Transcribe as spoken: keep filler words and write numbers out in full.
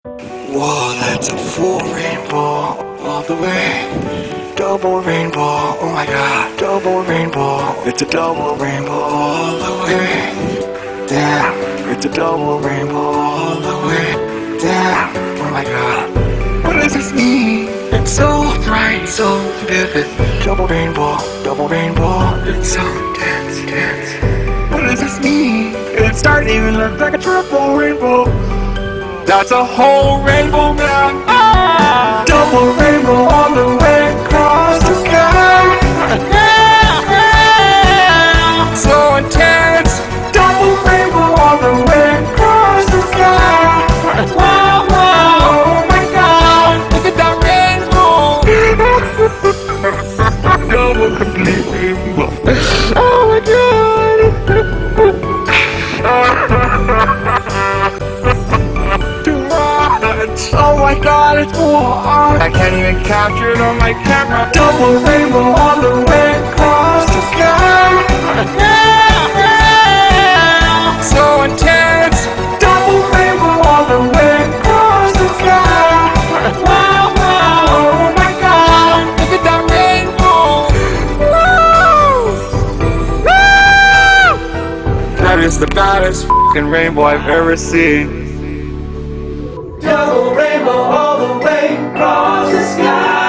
Whoa, that's a full rainbow all the way. Double rainbow, oh my god, double rainbow. It's a double rainbow all the way. Damn, it's a double rainbow all the way. Damn, oh my god. What does this mean? It's so bright, so vivid. Double rainbow, double rainbow. It's so dense, dense. What does this mean? It's starting to even look like a triple rainbow. That's a whole rainbow, man. Ah! Double rainbow all the way across the sky. So intense. Double rainbow all the way across the sky. Wow, wow. Oh my god. Look at that rainbow. Double complete rainbow. Oh my god. Oh my god, it's full on. I can't even capture it on my camera. Double rainbow all the way across the sky. So intense. Double rainbow all the way across the sky. Wow, wow. Oh my god. Look at that rainbow. Woo! Woo! That is the baddest fucking rainbow I've ever seen. Double rainbow all the way across the sky.